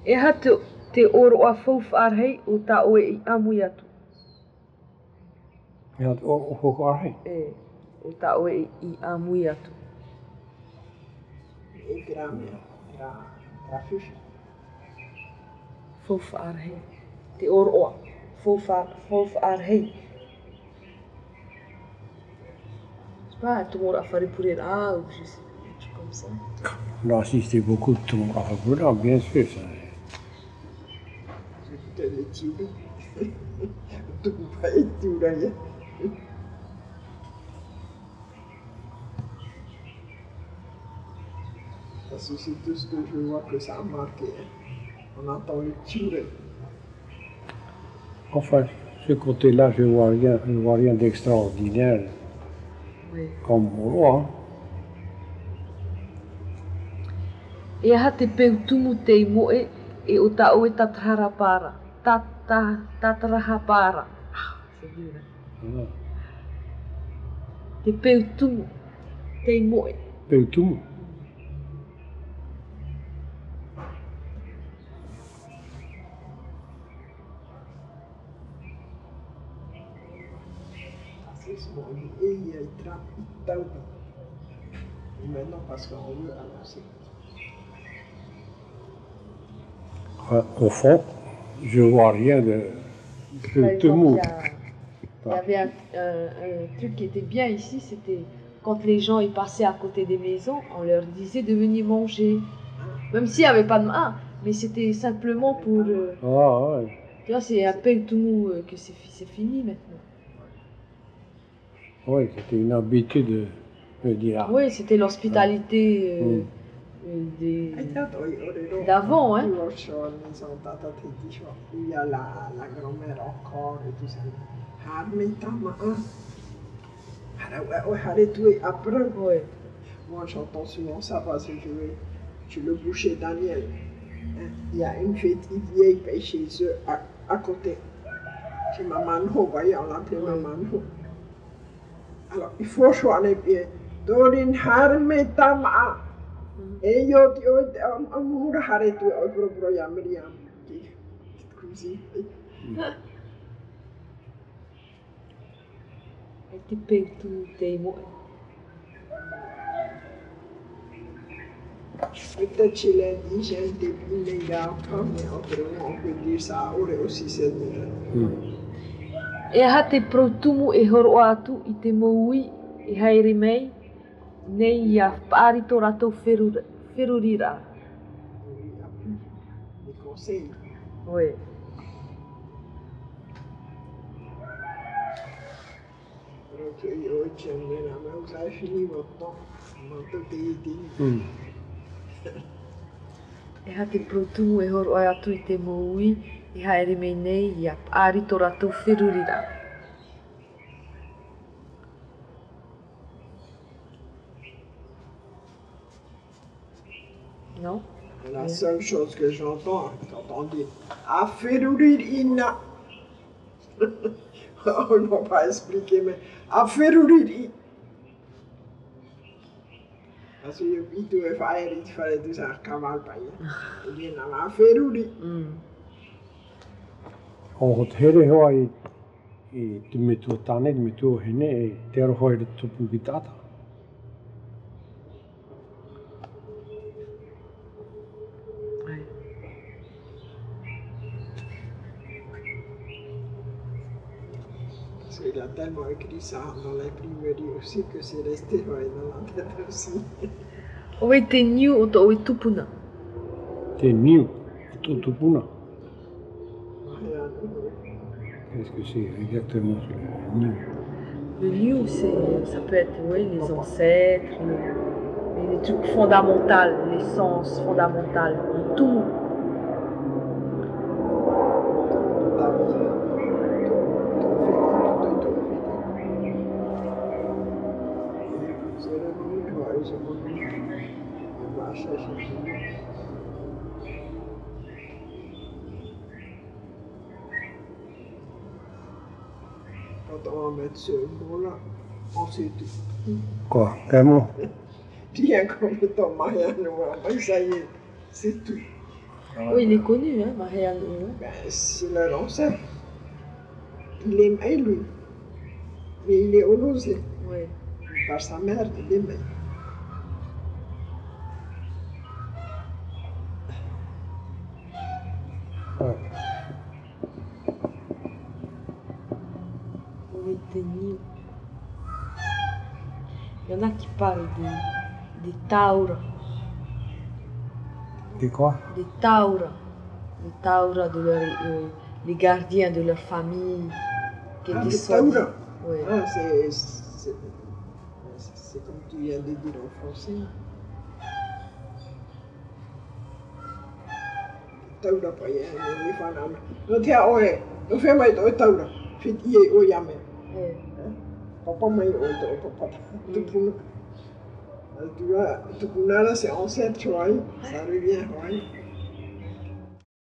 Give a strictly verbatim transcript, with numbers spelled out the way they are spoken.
E ha te, te oro a fau whaarhei o ta oe I amui atu. E ha te oro a fau whaarhei? E, o ta oe I amui atu. E gra mea, gra, gra fish. Fau whaarhei. Te oro a fau whaarhei. Pas, tout le monde a fallu pour les ah ou je sais pas, un truc comme ça. On a assisté beaucoup de tout le monde à faire bien sûr ça. J'écoutais les tirs. Tout pas été ou rien. Parce que c'est tout ce que je vois que ça a marqué. On entend les tirs. Enfin, ce côté-là, je ne vois rien, je vois rien d'extraordinaire. Oui. Comme au roi. E aha te peutumu te imoe e o ta oe tatara para. Tata, tataraha para. Ah, c'est dur. Hein? Ah. Te peutumu te imoe. Peutumu? Et il y a une trappe. Maintenant, parce qu'on veut annoncer. Au fond, je ne vois rien de peutumu. Il y avait un, un, un truc qui était bien ici, c'était quand les gens ils passaient à côté des maisons, on leur disait de venir manger. Même s'il n'y avait pas de main, mais c'était simplement pour... Euh, ah ouais. Tu vois, c'est un peutumu euh, que c'est fini maintenant. Oui, c'était une habitude de dire. Oui, c'était l'hospitalité euh, mm. euh, d'avant. Hein. Il y a la, la grand-mère encore et tout ça. Oui. Moi, j'entends souvent ça parce que je vais chez le boucher Daniel. Il y a une petite vieille paix chez eux à, à côté. Chez Maman Ho, voyez, on l'appelait Maman Ho. Alors, il faut choisir bien. Dorin Harmetama. Et yo, yo, amour haré tu, au gros bro, ya Myriam. Cousine. E te peitu te imoe. Peut-être chez l'indigène des Pinégas, mais autrement, on peut dire ça aurait aussi cette mm. E aha te protumu e horo atu I te moui I haere mei nei ia whaarito ratou wherurira. Les conseils. Oui. Donc, io c'è una mausa finiva molto di mm. E ha te protumu e horo atu I te moui I haere mei nei ia whaarito ratou wherurira. Non? La seule chose que j'entends quand on dit Aferuririna. On ne va pas expliquer, mais Aferuriri. Parce que il doit faire, il fallait tout ça, kamal païen. Il dit Aferuri. O te here hoa I, I te metua tāne, te metua hene, e te aroha I te tupu ki tāta. Il a tellement écrit ça dans l'imprimerie aussi que c'est resté dans la tête aussi. Oe te niu o to oe tupuna. Te niu o to tupuna. Qu'est-ce que c'est exactement le niu? Le niu, ça peut être oui, les ancêtres, les, les trucs fondamentaux, l'essence fondamentale, le tout. Quand on va mettre ce mot-là, on sait tout. Quoi? Quel mot? Bien comme ton mariage, mais ça y est, c'est tout. Oui, il est connu, hein, Marianne. Hein. Ben, c'est leur ancêtre. Il aimait lui. Mais il est honoré. Oui. Par sa mère, il aimait. Ouais. Retenir. Il y en a qui parlent des, des taures. Des quoi? Des taures. Les taures, de leur, euh, les gardiens de leur famille. Qui Ah, étaient des soi-disant- taures. Oui. Ah, c'est, c'est, c'est comme tu viens de dire en français. Taura pa ia, ni whanau. No te oe, no whea mai to e taura. Whit ie o iame. Eh, Papa mai o te o papata. Tupuna. Tupuna, c'est ancêtre, tu vois. Ça revient, ouais.